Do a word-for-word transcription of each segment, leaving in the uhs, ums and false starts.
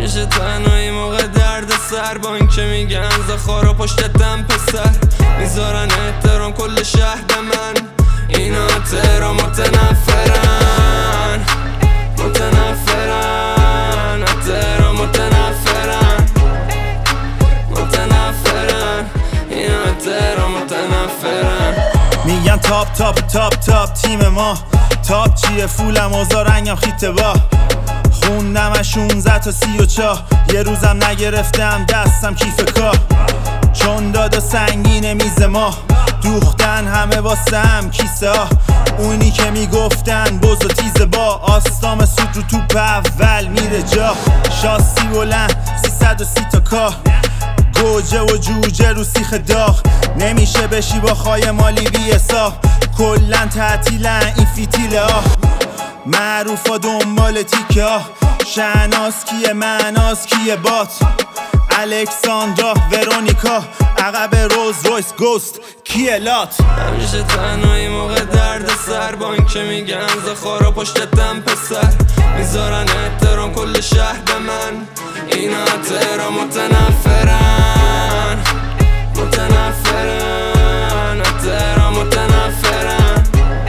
همیشه تنهایی موقع درد سر، با این که میگن زخارا پشتتم پسر، میذارن احترام کل شهر به من. اینا تهران متنفرن، متنفرن، تهران متنفرن، متنفرن، اینا تهران متنفرن. میگن تاپ تاپ تاپ تاپ تیم ما، تاپ چیه فولم اوزا رنگم خیته با خوندم از شونزده تا سی و چا، یه روزم نگرفتم دستم کیف کار، چون دادا سنگینه میز ما، دوختن همه واسه هم کیسه ها، اونی که میگفتن بز و تیز با آستام سود رو توپ اول میره جا، شاسی بلند سیصد و سی تا کار، گوجه و جوجه رو سیخ داغ، نمیشه بشی با خای مالی بیسا، کلن تعطیلن این فیتیله ها، معروف ها دنبال تیکه ها، شهناز کیه معناز کیه بات، الکساندرا ورونیکا، عقب روز رویس گوست کیه لات. همیشه تنهایی موقع درد سر، با این که میگن زخارا پشتتم پسر، میذارن احترام کل شهر به من. اینا تهران متنفرن، متنفرن، تهران متنفرن،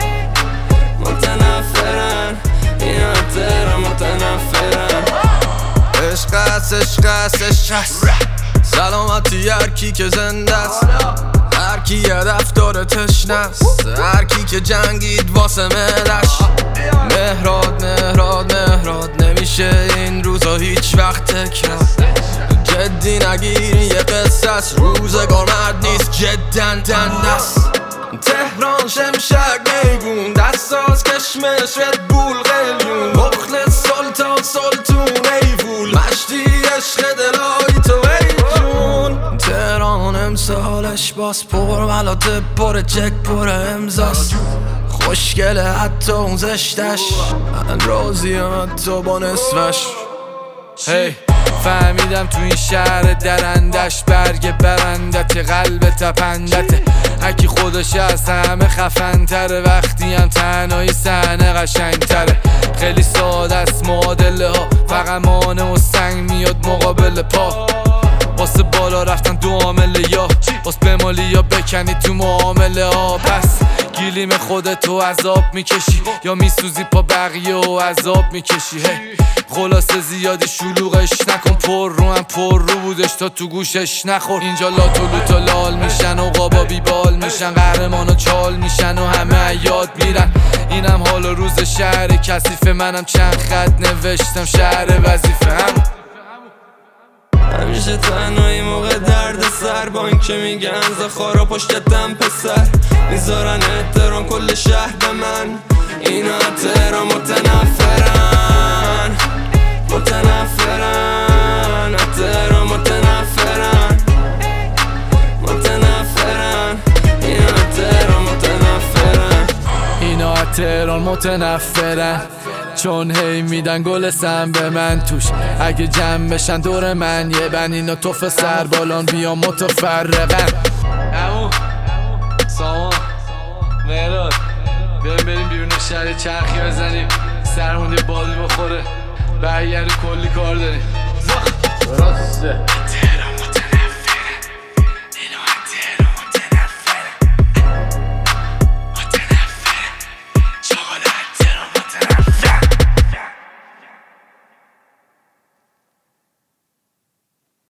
متنفرن، اینا تهران متنفرن. عشق است عشق است عشق است، سلامتی هر کی که زنده است، هر کی هدف داره تشنه است، هر کی که جنگید واسه ملش. مهراد مهراد مهراد نمیشه این روزا هیچ وقت تکرار، جدی نگیری یه قصه است، روزگار مرد نیست جدن دنده است. تهران شمشک میگون دستاز کشمش ردبول قلیون، مخلص سلطان سلطون ایفول، مشتی عشق دلایی تو ای جون. تهران امسالش باز پر ملاته پر چک پر امزاست، خوشگله حتی اون زشتش، من راضیم حتی با نصفش. هی فهمیدم تو این شهر درندش، برگ برندت قلب تپندته، هکی خودش از همه خفن تره، وقتی هم تنهایی صحنه قشنگ تره، خیلی ساده است معادله ها، فقط مانع و سنگ میاد مقابل پا، واسه بالا رفتن دو عامله، یا واسه بمالی یا بکنی تو معامله ها. پس گیلیم خودتو عذاب میکشی یا میسوزی پا بقیه و عذاب میکشی. هی خلاصه زیادی شلوغش نکن، پر رو هم پر رو بودش تا تو گوشش نخور. اینجا لاتولو تا لال میشن و قابا بیبال میشن، قهرمان و چال میشن و همه یاد میرن. اینم حال و روز شهر کثیفه، منم چند خط نوشتم شهر وظیفه. هم همیشه تنهایی موقع درد سر، با این که میگن زخارا پشتتم پسر، میذارن احترام کل شهر به من. اینا تهران متنفرن، متنفرن، تهران متنفرن، متنفرن، اینا تهران متنفرن. اینا تهران متنفرن، چون هی میدن گل سم به من توش، اگه جمع بشن دور من یه بن، اینا توف سر بالان بیا متفرقن. امو سامان مهراد بیایم بریم بیرون شهر چرخی بزنیم، سرمون یه بادی بخوره، برگرد کلی کار داریم. راسته